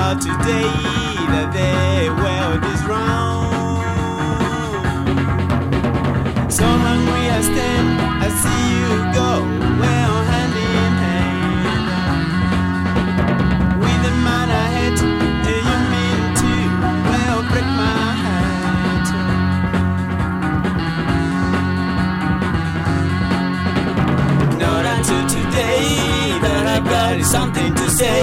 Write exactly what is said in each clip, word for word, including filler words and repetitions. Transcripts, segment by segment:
out today that the world is round. So hungry I stand, I see you go, well hand in hand. With the man I hate, do you mean to, well break my heart. Not until today that I've got something to say.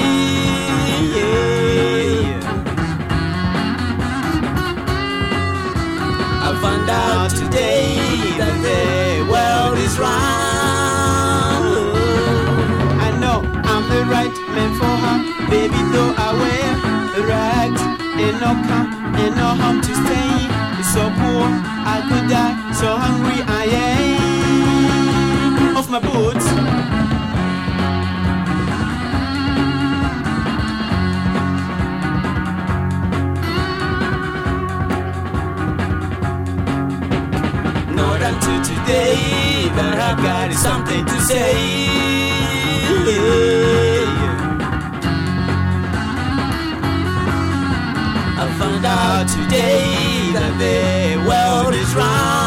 I found out today that the world is round. I know I'm the right man for her, baby, though I wear rags and no come and no home to stay. It's so poor, I could die, so hungry I am. Off my boots. Until today that I've got something to say. I found out today that the world is round.